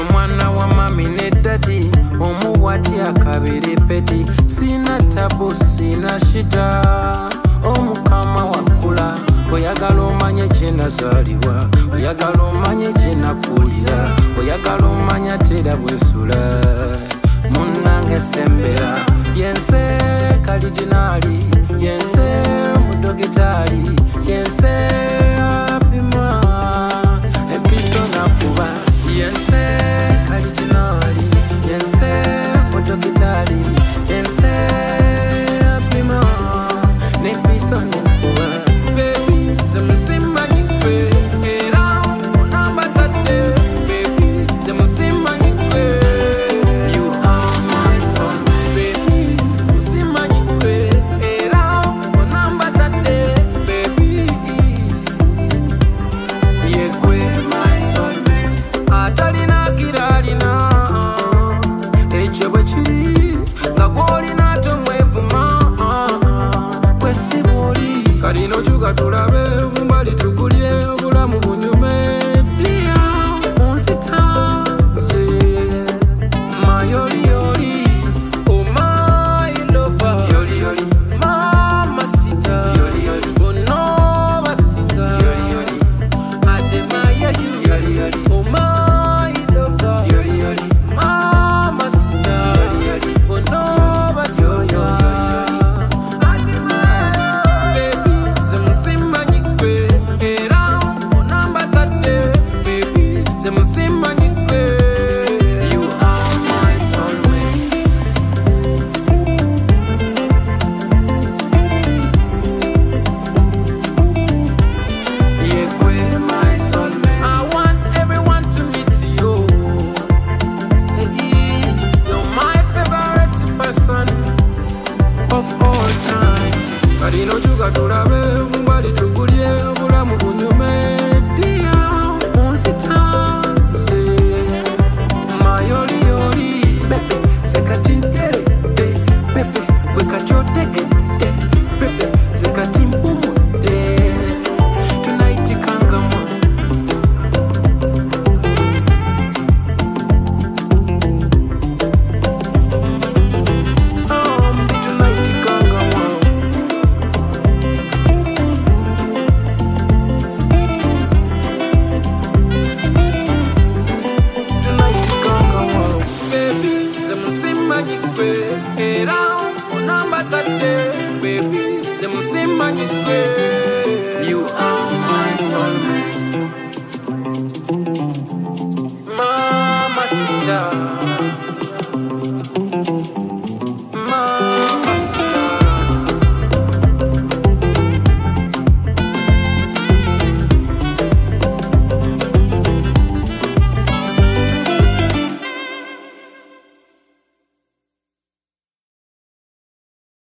mwana wa mami ne daddy, omuwati akabere peti. Sina tabu, sina shida, omukama wakula. Oyagala omanye kye nazaalibwa, oyagala omanye kye nakulira, oyagala omanya tera bwesula. Munnange sembera, yense kalijinali, yense mudogitali, yense apima ebiso nakuba. Yense kalijinali, yense mudogitali, yense apima nebiso nakuba. Baby, zemusimba nyikwe, era onambatade. Baby, zemusimba nyikwe. You are my son, baby. Musimba nyikwe, era onambatade. Baby, yekwe my soulmate. Atalina kiralina, ekyo bwe kiri, nga gw'olina tomwevuma. Bwe si bw'oli, kalino kyuka tulabe, mumbali tukulye.